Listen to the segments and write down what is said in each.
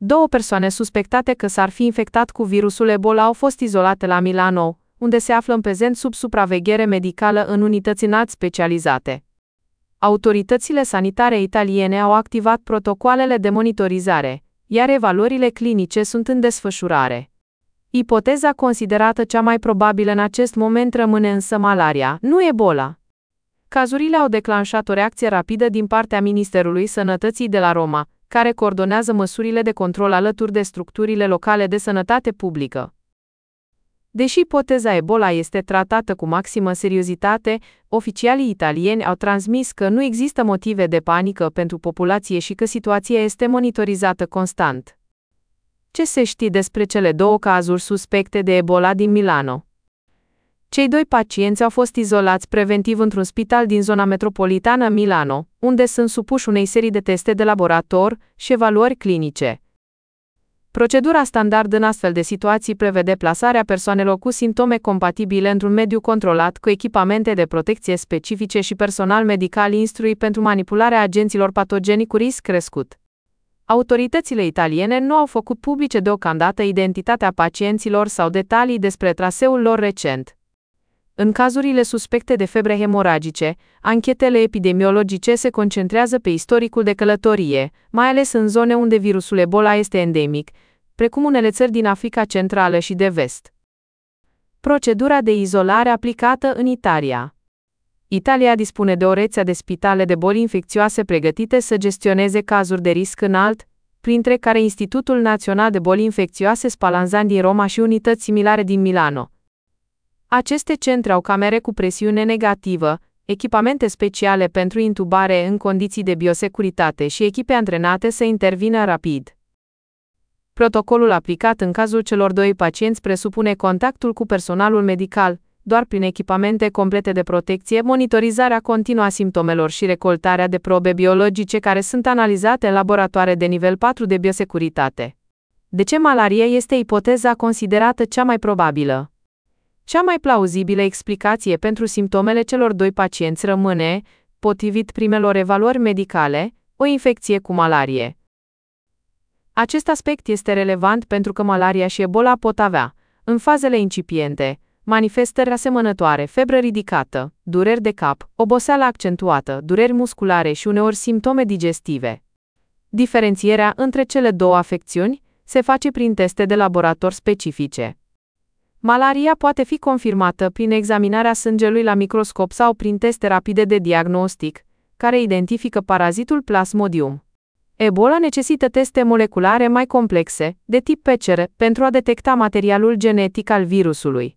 2 persoane suspectate că s-ar fi infectat cu virusul Ebola au fost izolate la Milano, unde se află în prezent sub supraveghere medicală în unități înalt specializate. Autoritățile sanitare italiene au activat protocoalele de monitorizare, iar evaluările clinice sunt în desfășurare. Ipoteza considerată cea mai probabilă în acest moment rămâne însă malaria, nu Ebola. Cazurile au declanșat o reacție rapidă din partea Ministerului Sănătății de la Roma, care coordonează măsurile de control alături de structurile locale de sănătate publică. Deși ipoteza Ebola este tratată cu maximă seriozitate, oficialii italieni au transmis că nu există motive de panică pentru populație și că situația este monitorizată constant. Ce se știe despre cele 2 cazuri suspecte de Ebola din Milano? Cei 2 pacienți au fost izolați preventiv într-un spital din zona metropolitană Milano, unde sunt supuși unei serii de teste de laborator și evaluări clinice. Procedura standard în astfel de situații prevede plasarea persoanelor cu simptome compatibile într-un mediu controlat cu echipamente de protecție specifice și personal medical instruit pentru manipularea agenților patogeni cu risc crescut. Autoritățile italiene nu au făcut publice deocamdată identitatea pacienților sau detalii despre traseul lor recent. În cazurile suspecte de febre hemoragice, anchetele epidemiologice se concentrează pe istoricul de călătorie, mai ales în zone unde virusul Ebola este endemic, precum unele țări din Africa Centrală și de Vest. Procedura de izolare aplicată în Italia. Italia dispune de o rețea de spitale de boli infecțioase pregătite să gestioneze cazuri de risc înalt, printre care Institutul Național de Boli Infecțioase Spallanzani din Roma și unități similare din Milano. Aceste centre au camere cu presiune negativă, echipamente speciale pentru intubare în condiții de biosecuritate și echipe antrenate să intervină rapid. Protocolul aplicat în cazul celor 2 pacienți presupune contactul cu personalul medical, doar prin echipamente complete de protecție, monitorizarea continuă a simptomelor și recoltarea de probe biologice care sunt analizate în laboratoare de nivel 4 de biosecuritate. De ce malaria este ipoteza considerată cea mai probabilă? Cea mai plauzibilă explicație pentru simptomele celor 2 pacienți rămâne, potrivit primelor evaluări medicale, o infecție cu malarie. Acest aspect este relevant pentru că malaria și Ebola pot avea, în fazele incipiente, manifestări asemănătoare, febră ridicată, dureri de cap, oboseală accentuată, dureri musculare și uneori simptome digestive. Diferențierea între cele 2 afecțiuni se face prin teste de laborator specifice. Malaria poate fi confirmată prin examinarea sângelui la microscop sau prin teste rapide de diagnostic, care identifică parazitul Plasmodium. Ebola necesită teste moleculare mai complexe, de tip PCR, pentru a detecta materialul genetic al virusului.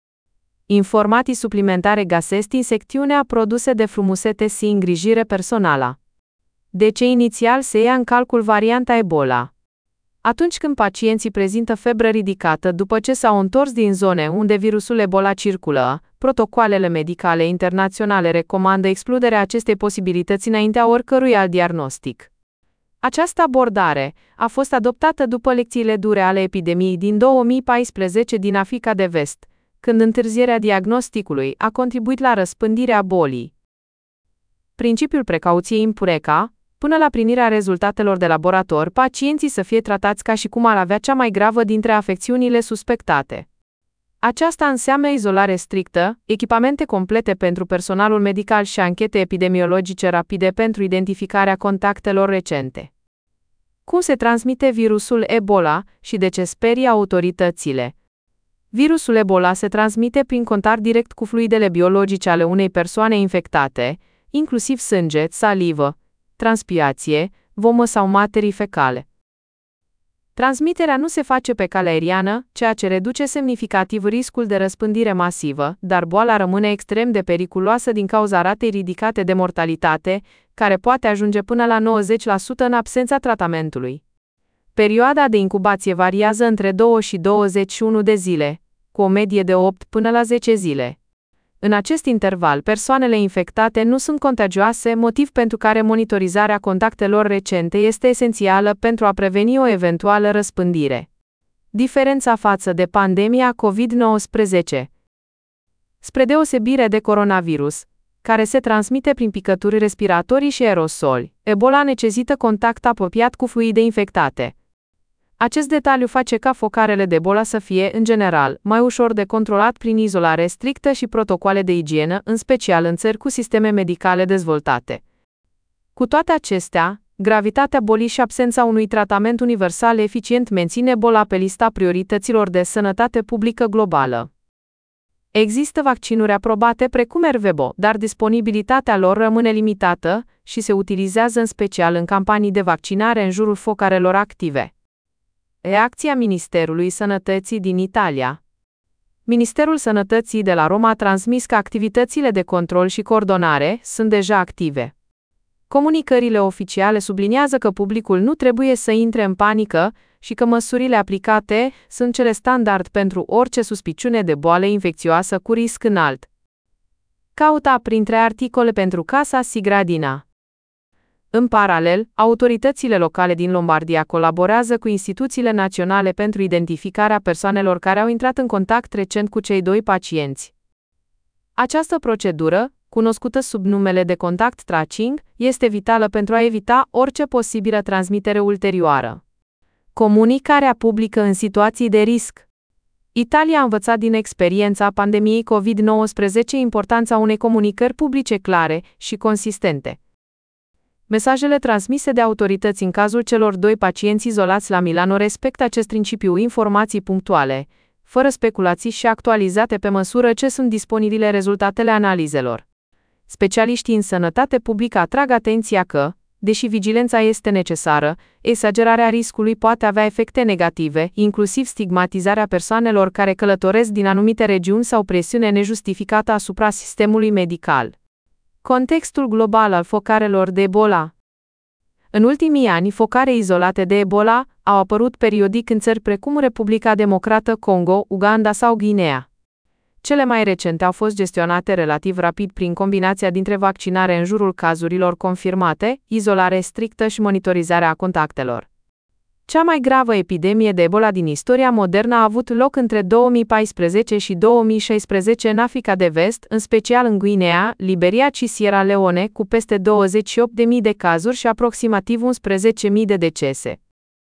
Informații suplimentare găsesc în secțiunea Produse de frumusețe și îngrijire personală. De ce inițial se ia în calcul varianta Ebola? Atunci când pacienții prezintă febră ridicată după ce s-au întors din zone unde virusul Ebola circulă, protocoalele medicale internaționale recomandă excluderea acestei posibilități înaintea oricărui alt diagnostic. Această abordare a fost adoptată după lecțiile dure ale epidemiei din 2014 din Africa de Vest, când întârzierea diagnosticului a contribuit la răspândirea bolii. Principiul precauției impune ca, până la primirea rezultatelor de laborator, pacienții să fie tratați ca și cum ar avea cea mai gravă dintre afecțiunile suspectate. Aceasta înseamnă izolare strictă, echipamente complete pentru personalul medical și anchete epidemiologice rapide pentru identificarea contactelor recente. Cum se transmite virusul Ebola și de ce sperie autoritățile? Virusul Ebola se transmite prin contact direct cu fluidele biologice ale unei persoane infectate, inclusiv sânge, salivă, transpirație, vomă sau materii fecale. Transmiterea nu se face pe cale aeriană, ceea ce reduce semnificativ riscul de răspândire masivă, dar boala rămâne extrem de periculoasă din cauza ratei ridicate de mortalitate, care poate ajunge până la 90% în absența tratamentului. Perioada de incubație variază între 2 și 21 de zile, cu o medie de 8 până la 10 zile. În acest interval, persoanele infectate nu sunt contagioase, motiv pentru care monitorizarea contactelor recente este esențială pentru a preveni o eventuală răspândire. Diferența față de pandemia COVID-19. Spre deosebire de coronavirus, care se transmite prin picături respiratorii și aerosoli, Ebola necesită contact apropiat cu fluide infectate. Acest detaliu face ca focarele de Ebola să fie, în general, mai ușor de controlat prin izolare strictă și protocoale de igienă, în special în țări cu sisteme medicale dezvoltate. Cu toate acestea, gravitatea bolii și absența unui tratament universal eficient menține Ebola pe lista priorităților de sănătate publică globală. Există vaccinuri aprobate precum Ervebo, dar disponibilitatea lor rămâne limitată și se utilizează în special în campanii de vaccinare în jurul focarelor active. Reacția Ministerului Sănătății din Italia. Ministerul Sănătății de la Roma a transmis că activitățile de control și coordonare sunt deja active. Comunicările oficiale subliniază că publicul nu trebuie să intre în panică și că măsurile aplicate sunt cele standard pentru orice suspiciune de boală infecțioasă cu risc înalt. Caută printre articole pentru Casa Sigradina. În paralel, autoritățile locale din Lombardia colaborează cu instituțiile naționale pentru identificarea persoanelor care au intrat în contact recent cu cei doi pacienți. Această procedură, cunoscută sub numele de contact tracing, este vitală pentru a evita orice posibilă transmitere ulterioară. Comunicarea publică în situații de risc. Italia a învățat din experiența pandemiei COVID-19 importanța unei comunicări publice clare și consistente. Mesajele transmise de autorități în cazul celor doi pacienți izolați la Milano respectă acest principiu: informații punctuale, fără speculații și actualizate pe măsură ce sunt disponibile rezultatele analizelor. Specialiștii în sănătate publică atrag atenția că, deși vigilența este necesară, exagerarea riscului poate avea efecte negative, inclusiv stigmatizarea persoanelor care călătoresc din anumite regiuni sau presiune nejustificată asupra sistemului medical. Contextul global al focarelor de Ebola. În ultimii ani, focare izolate de Ebola au apărut periodic în țări precum Republica Democrată Congo, Uganda sau Guinea. Cele mai recente au fost gestionate relativ rapid prin combinația dintre vaccinare în jurul cazurilor confirmate, izolare strictă și monitorizarea contactelor. Cea mai gravă epidemie de Ebola din istoria modernă a avut loc între 2014 și 2016 în Africa de Vest, în special în Guinea, Liberia și Sierra Leone, cu peste 28.000 de cazuri și aproximativ 11.000 de decese.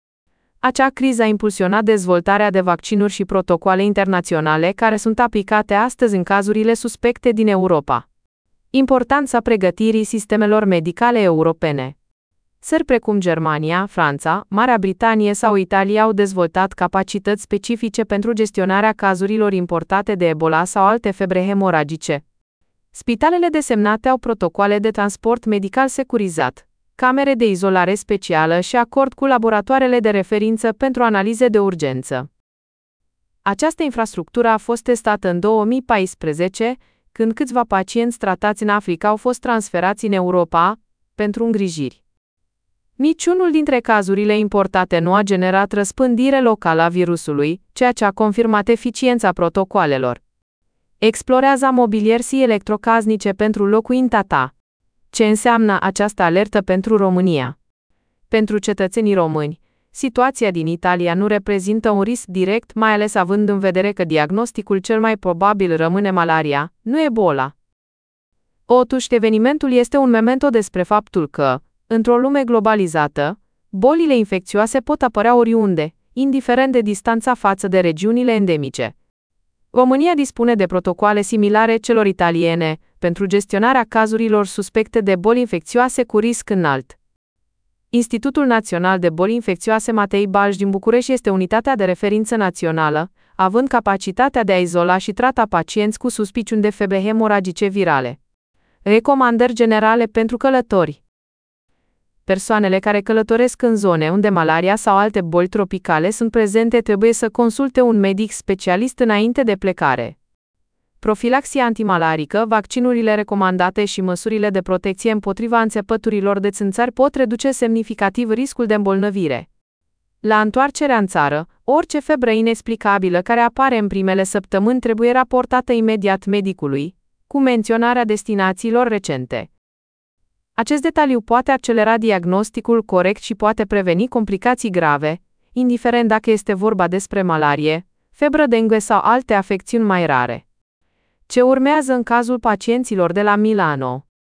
Acea criză a impulsionat dezvoltarea de vaccinuri și protocoale internaționale care sunt aplicate astăzi în cazurile suspecte din Europa. Importanța pregătirii sistemelor medicale europene. Țări precum Germania, Franța, Marea Britanie sau Italia au dezvoltat capacități specifice pentru gestionarea cazurilor importate de Ebola sau alte febre hemoragice. Spitalele desemnate au protocoale de transport medical securizat, camere de izolare specială și acord cu laboratoarele de referință pentru analize de urgență. Această infrastructură a fost testată în 2014, când câțiva pacienți tratați în Africa au fost transferați în Europa pentru îngrijiri. Niciunul dintre cazurile importate nu a generat răspândire locală a virusului, ceea ce a confirmat eficiența protocoalelor. Explorează mobilierii electrocasnice pentru locuința ta. Ce înseamnă această alertă pentru România? Pentru cetățenii români, situația din Italia nu reprezintă un risc direct, mai ales având în vedere că diagnosticul cel mai probabil rămâne malaria, nu Ebola. Totuși, evenimentul este un memento despre faptul că, într-o lume globalizată, bolile infecțioase pot apărea oriunde, indiferent de distanța față de regiunile endemice. România dispune de protocoale similare celor italiene pentru gestionarea cazurilor suspecte de boli infecțioase cu risc înalt. Institutul Național de Boli Infecțioase Matei Balș din București este unitatea de referință națională, având capacitatea de a izola și trata pacienți cu suspiciuni de febre hemoragice virale. Recomandări generale pentru călători. Persoanele care călătoresc în zone unde malaria sau alte boli tropicale sunt prezente trebuie să consulte un medic specialist înainte de plecare. Profilaxia antimalarică, vaccinurile recomandate și măsurile de protecție împotriva înțepăturilor de țânțari pot reduce semnificativ riscul de îmbolnăvire. La întoarcerea în țară, orice febră inexplicabilă care apare în primele săptămâni trebuie raportată imediat medicului, cu menționarea destinațiilor recente. Acest detaliu poate accelera diagnosticul corect și poate preveni complicații grave, indiferent dacă este vorba despre malarie, febră dengue sau alte afecțiuni mai rare. Ce urmează în cazul pacienților de la Milano?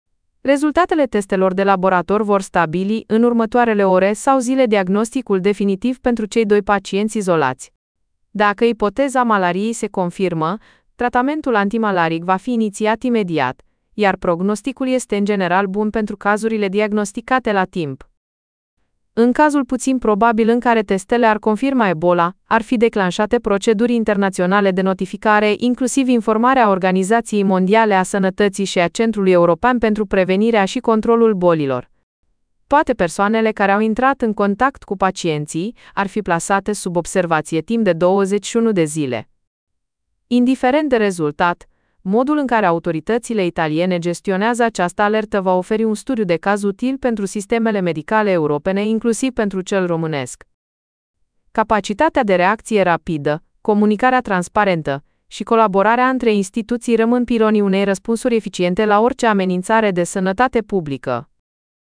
Rezultatele testelor de laborator vor stabili în următoarele ore sau zile diagnosticul definitiv pentru cei 2 pacienți izolați. Dacă ipoteza malariei se confirmă, tratamentul antimalaric va fi inițiat imediat, iar prognosticul este în general bun pentru cazurile diagnosticate la timp. În cazul puțin probabil în care testele ar confirma Ebola, ar fi declanșate proceduri internaționale de notificare, inclusiv informarea Organizației Mondiale a Sănătății și a Centrului European pentru Prevenirea și Controlul Bolilor. Toate persoanele care au intrat în contact cu pacienții ar fi plasate sub observație timp de 21 de zile. Indiferent de rezultat, modul în care autoritățile italiene gestionează această alertă va oferi un studiu de caz util pentru sistemele medicale europene, inclusiv pentru cel românesc. Capacitatea de reacție rapidă, comunicarea transparentă și colaborarea între instituții rămân pilonii unei răspunsuri eficiente la orice amenințare de sănătate publică.